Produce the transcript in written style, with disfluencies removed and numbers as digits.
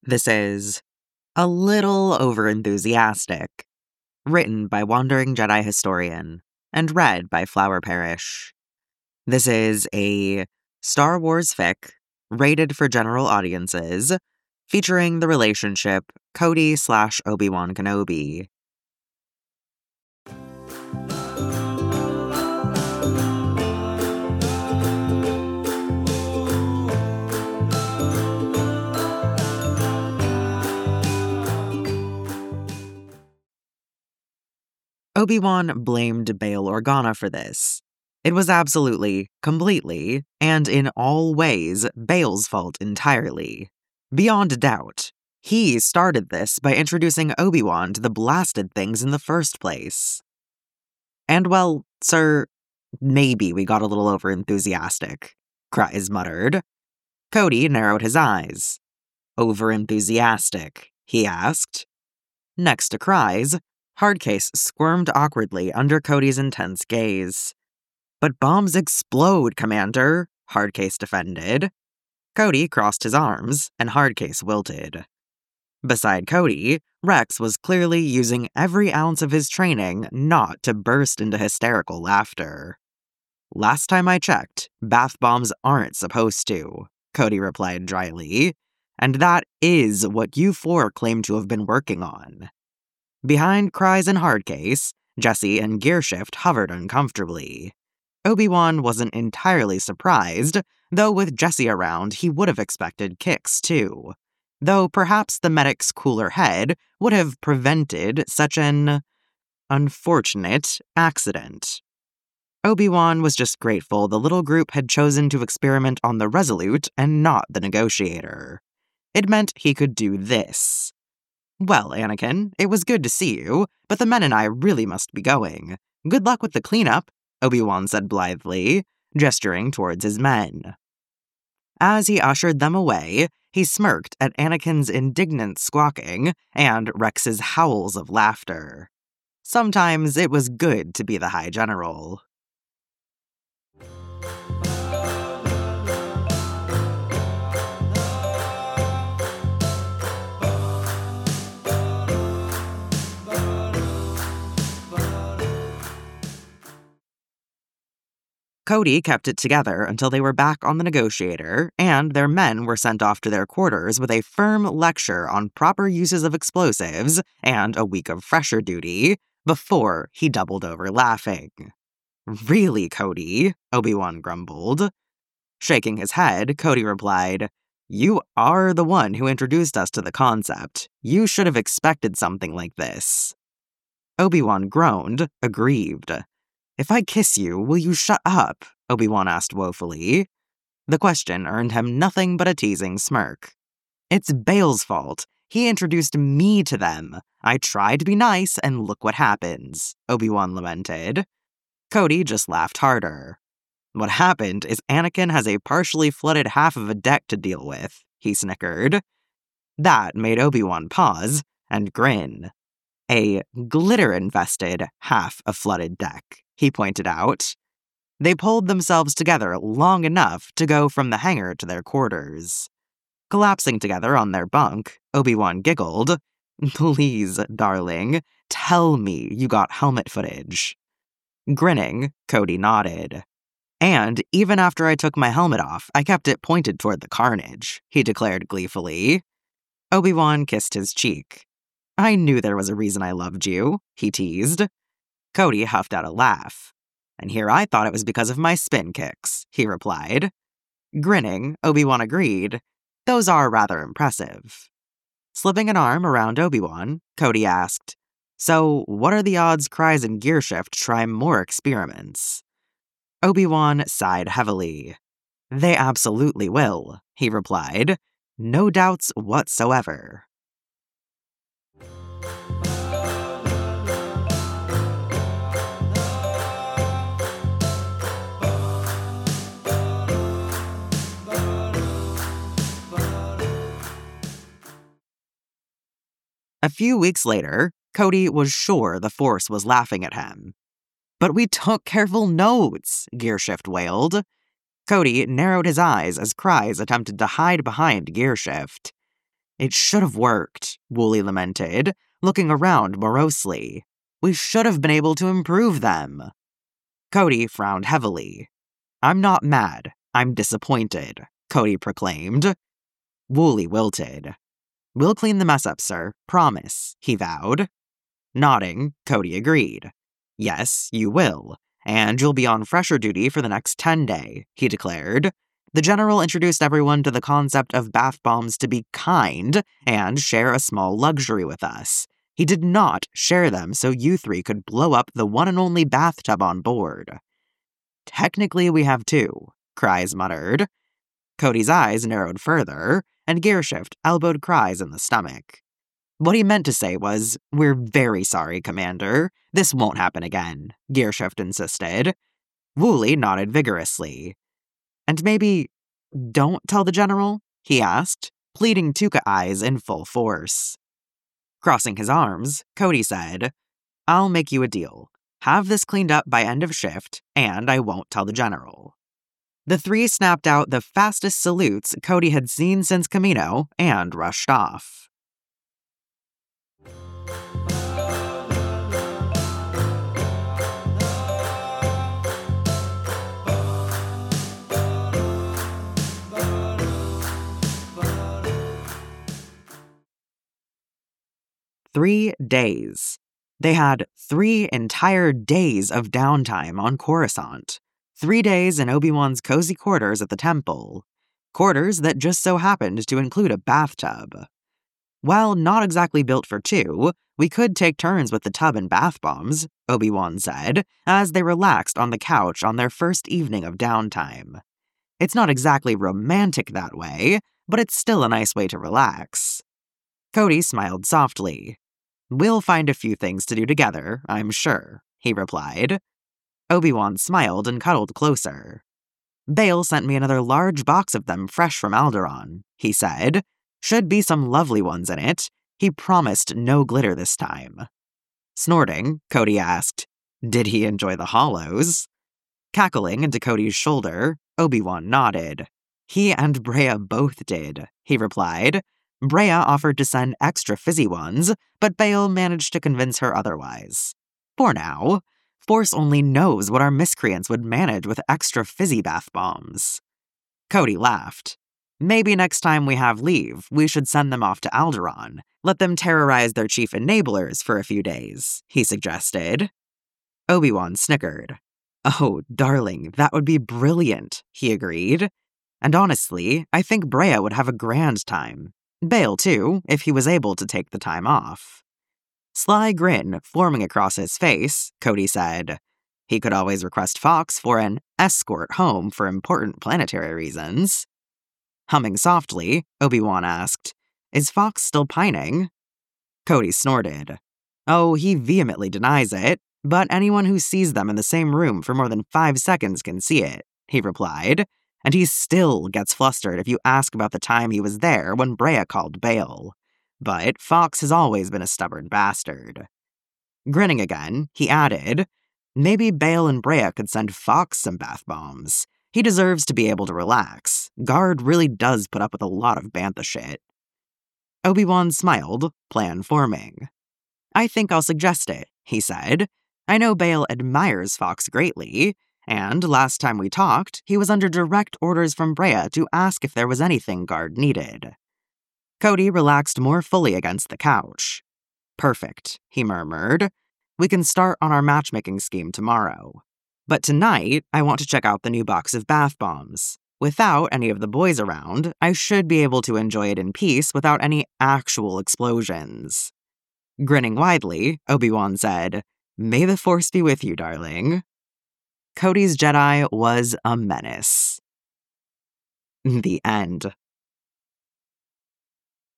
This is a little overenthusiastic, written by Wandering Jedi Historian, and read by Flower Parish. This is a Star Wars fic, rated for general audiences, featuring the relationship Cody/Obi-Wan Kenobi. Obi-Wan blamed Bail Organa for this. It was absolutely, completely, and in all ways Bail's fault entirely. Beyond doubt, he started this by introducing Obi-Wan to the blasted things in the first place. And well, sir, maybe we got a little overenthusiastic, Kryze muttered. Cody narrowed his eyes. Overenthusiastic, he asked. Next to Kryze, Hardcase squirmed awkwardly under Cody's intense gaze. But bombs explode, Commander, Hardcase defended. Cody crossed his arms, and Hardcase wilted. Beside Cody, Rex was clearly using every ounce of his training not to burst into hysterical laughter. Last time I checked, bath bombs aren't supposed to, Cody replied dryly, and that is what you four claim to have been working on. Behind Kryze and Hardcase, Jesse and Gearshift hovered uncomfortably. Obi-Wan wasn't entirely surprised, though with Jesse around he would have expected kicks too. Though perhaps the medic's cooler head would have prevented such an unfortunate accident. Obi-Wan was just grateful the little group had chosen to experiment on the Resolute and not the Negotiator. It meant he could do this. Well, Anakin, it was good to see you, but the men and I really must be going. Good luck with the cleanup, Obi-Wan said blithely, gesturing towards his men. As he ushered them away, he smirked at Anakin's indignant squawking and Rex's howls of laughter. Sometimes it was good to be the High General. Cody kept it together until they were back on the Negotiator, and their men were sent off to their quarters with a firm lecture on proper uses of explosives and a week of fresher duty, before he doubled over laughing. Really, Cody? Obi-Wan grumbled. Shaking his head, Cody replied, You are the one who introduced us to the concept. You should have expected something like this. Obi-Wan groaned, aggrieved. If I kiss you, will you shut up? Obi-Wan asked woefully. The question earned him nothing but a teasing smirk. It's Bail's fault. He introduced me to them. I tried to be nice, and look what happens, Obi-Wan lamented. Cody just laughed harder. What happened is Anakin has a partially flooded half of a deck to deal with, he snickered. That made Obi-Wan pause and grin. A glitter-infested half a flooded deck, he pointed out. They pulled themselves together long enough to go from the hangar to their quarters. Collapsing together on their bunk, Obi-Wan giggled. Please, darling, tell me you got helmet footage. Grinning, Cody nodded. And even after I took my helmet off, I kept it pointed toward the carnage, he declared gleefully. Obi-Wan kissed his cheek. I knew there was a reason I loved you, he teased. Cody huffed out a laugh. And here I thought it was because of my spin kicks, he replied. Grinning, Obi-Wan agreed. Those are rather impressive. Slipping an arm around Obi-Wan, Cody asked, So, what are the odds Kryze and Gearshift try more experiments? Obi-Wan sighed heavily. They absolutely will, he replied. No doubts whatsoever. A few weeks later, Cody was sure the Force was laughing at him. But we took careful notes, Gearshift wailed. Cody narrowed his eyes as Kryze attempted to hide behind Gearshift. It should have worked, Wooly lamented, looking around morosely. We should have been able to improve them. Cody frowned heavily. I'm not mad. I'm disappointed, Cody proclaimed. Wooly wilted. We'll clean the mess up, sir. Promise, he vowed. Nodding, Cody agreed. Yes, you will. And you'll be on fresher duty for the next 10-day, he declared. The general introduced everyone to the concept of bath bombs to be kind and share a small luxury with us. He did not share them so you three could blow up the one and only bathtub on board. Technically, we have two, Kryze muttered. Cody's eyes narrowed further, and Gearshift elbowed Kryze in the stomach. What he meant to say was, "We're very sorry, Commander. This won't happen again," Gearshift insisted. Wooly nodded vigorously. And maybe don't tell the general? He asked, pleading Tuka eyes in full force. Crossing his arms, Cody said, I'll make you a deal. Have this cleaned up by end of shift, and I won't tell the general. The three snapped out the fastest salutes Cody had seen since Camino and rushed off. Three days. They had 3 entire days of downtime on Coruscant. 3 days in Obi-Wan's cozy quarters at the temple. Quarters that just so happened to include a bathtub. While not exactly built for two, we could take turns with the tub and bath bombs, Obi-Wan said, as they relaxed on the couch on their first evening of downtime. It's not exactly romantic that way, but it's still a nice way to relax. Cody smiled softly. We'll find a few things to do together, I'm sure, he replied. Obi-Wan smiled and cuddled closer. Bail sent me another large box of them fresh from Alderaan, he said. Should be some lovely ones in it. He promised no glitter this time. Snorting, Cody asked, Did he enjoy the hollows? Cackling into Cody's shoulder, Obi-Wan nodded. He and Brea both did, he replied. Brea offered to send extra fizzy ones, but Bail managed to convince her otherwise. For now, Force only knows what our miscreants would manage with extra fizzy bath bombs. Cody laughed. Maybe next time we have leave, we should send them off to Alderaan. Let them terrorize their chief enablers for a few days, he suggested. Obi-Wan snickered. Oh, darling, that would be brilliant, he agreed. And honestly, I think Brea would have a grand time. Bail, too, if he was able to take the time off. Sly grin forming across his face, Cody said. He could always request Fox for an escort home for important planetary reasons. Humming softly, Obi-Wan asked, Is Fox still pining? Cody snorted. Oh, he vehemently denies it, but anyone who sees them in the same room for more than 5 seconds can see it, he replied. And he still gets flustered if you ask about the time he was there when Brea called Bail. But Fox has always been a stubborn bastard. Grinning again, he added, Maybe Bail and Brea could send Fox some bath bombs. He deserves to be able to relax. Guard really does put up with a lot of bantha shit. Obi-Wan smiled, plan forming. I think I'll suggest it, he said. I know Bail admires Fox greatly, and last time we talked, he was under direct orders from Brea to ask if there was anything Guard needed. Cody relaxed more fully against the couch. Perfect, he murmured. We can start on our matchmaking scheme tomorrow. But tonight, I want to check out the new box of bath bombs. Without any of the boys around, I should be able to enjoy it in peace without any actual explosions. Grinning widely, Obi-Wan said, May the Force be with you, darling. Cody's Jedi was a menace. The end.